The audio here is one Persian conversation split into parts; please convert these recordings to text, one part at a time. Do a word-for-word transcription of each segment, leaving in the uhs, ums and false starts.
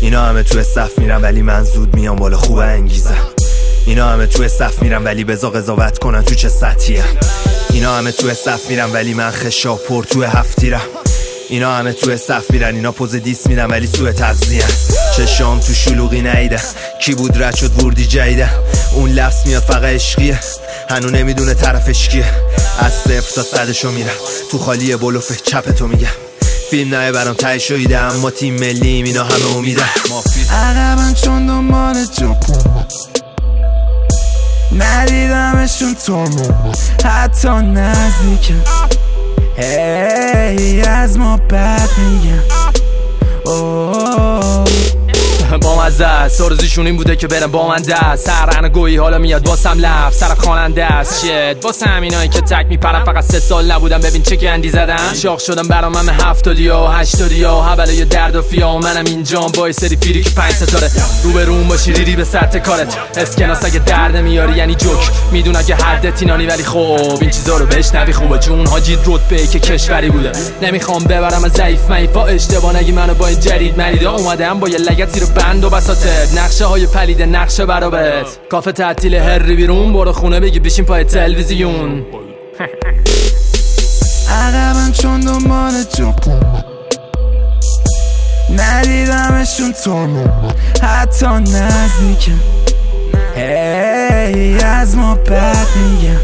اینا همه تو صف میرن ولی من زود میام بالا، خوبه انگیزه. اینا همه تو صف میرن ولی بزا قضاوت کنن تو چه سطحیه. اینا همه تو صف میرن ولی من خشا پر تو هفتیرم. اینا همه تو صف میرن، اینا پوز دیس میدن ولی سوء تغذیه. چشام تو شلوغی نیده، کی بود رد شد وردی جیده. اون لفظ میاد فقط عشقیه، هنو نمیدونه طرفش کیه. از صفر تا صدشو میرم تو خالی بلوفه چپ تو میگم. فیلم نه برام تای شده اما تیم ملیم، اینا همه امیده. عقبن چون دنبال جاپون ندیدمشون تا نمو حتی نزدیکم. هی از ما بد میگم. با مزه است آرزوشون این بوده که برم با من دست. سرعن گویی حالا میاد واسم لفت سرف خواننده است. شت واسه همینایی که تک میپرم فقط سه سال نبودم ببین چه گندی زدم. شاخ شدم برام همه هفتادی ها و هشتادی ها حوله درد و فیا. منم اینجام با سری فیری که پنج ستاره رو به روم باشی ریری به سطح کارت. اسکناس اگه درد میاری یعنی جوک میدونم که حد تینانی ولی خب این چیزا رو بشنوی خوبه. جون حاجی رتبه که کشوری بوده نمیخوام ببرم از ضعیف مایفا اشتباه نگی منو با این جدید مریدا اومدم با یه لگت زیر بند و بساطت. نقشه های پلیده نقشه برابت کافه تعطیل هری بیرون برو خونه بگی بشین پای تلویزیون. عقبن چون دنبال جاپون ندیدمشون تا نمو حتی نزدیکم. هی از ما بد میگم.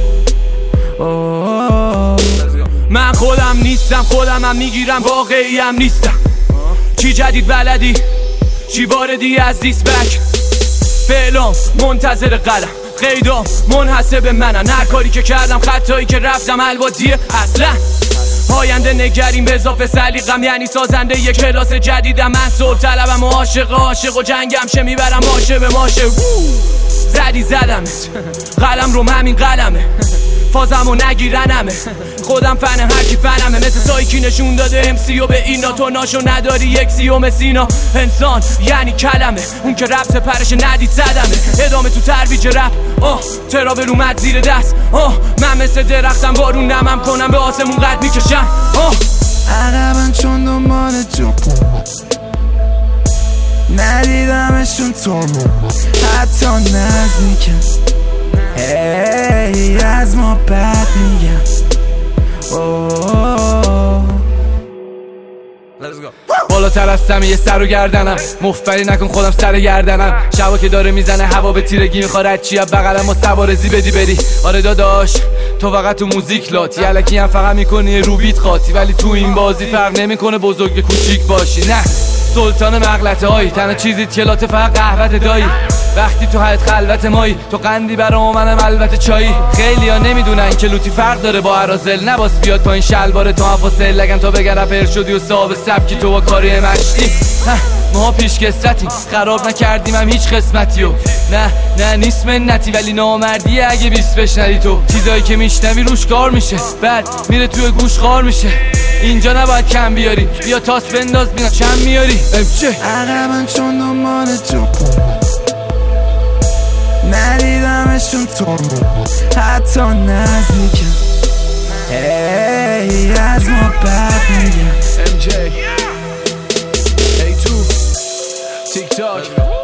من خودم نیستم خودم هم میگیرم واقعی هم نیستم. چی جدید بلدی چی واردی از دیسبک. فعلام منتظر قلم قیدام منحصر به منن. هر کاری که کردم خطایی که رفتم الوادیه اصلا. آینده نگریم به اضافه سلیقم یعنی سازنده یک کلاس جدیدم. من صلح طلبم و عاشق عاشق و جنگم شه میبرم ماشه به ماشه. زدی زدمت قلم رو همین قلمه فازم و نگیرنمه. خودم فن هر کی فنمه مثل سایکی نشون داده امسی و به اینا. تو ناشو نداری یک سیوم سینا. انسان یعنی کلمه اون که ربط پرش ندید زدمه. ادامه تو ترویج رپ آه تراول اومد زیر دست. آه من مثل درختم بارون نمم کنم به آسمون قد میکشم. آه عقبن چون دنبال جاپون ندیدمشون تا نمو حتی نزدیکم. هی از ما بد میگم. بالاتر از همه یه سر و گردنم مفبری نکن خودم سر گردنم. شبا که داره میزنه هوا به تیرگی میخواد چی از بغلم و سوارزی بدی بری. آره داداش تو فقط تو موزیک لاتی الکی هم فقط میکنی رو بیت خاطی ولی تو این بازی فرق نمیکنه بزرگ کوچیک باشی. نه سلطان مغلطه هایی تنها چیزیت که لاته فقط قهوت دایی. وقتی تو حیط خلوت مایی تو قندی برا منم البته چایی. خیلی ها نمیدونن که لوتی فرق داره با عرازل. نباس بیاد پایین شلوار تو حفاظل لگن تا بگن رپر شدی و صاحب سبکی تو با کاری مشتی. ما پیش کسرتیم خراب نکردیم هم هیچ قسمتیو. نه نه نیست منتی ولی نامردیه اگه بیست بشنری تو. چیزایی که میشنوی روش کار میشه بعد میره توی گوش خار میشه. اینجا نباید کم بیاری بیا تاس بنداز بینا چند میاری. عقبن چون دنبال جاپون ندیدمشون تا نمو حتی نزدیکم. هی از ما بد میگم. ام جی ای تو تیک تاک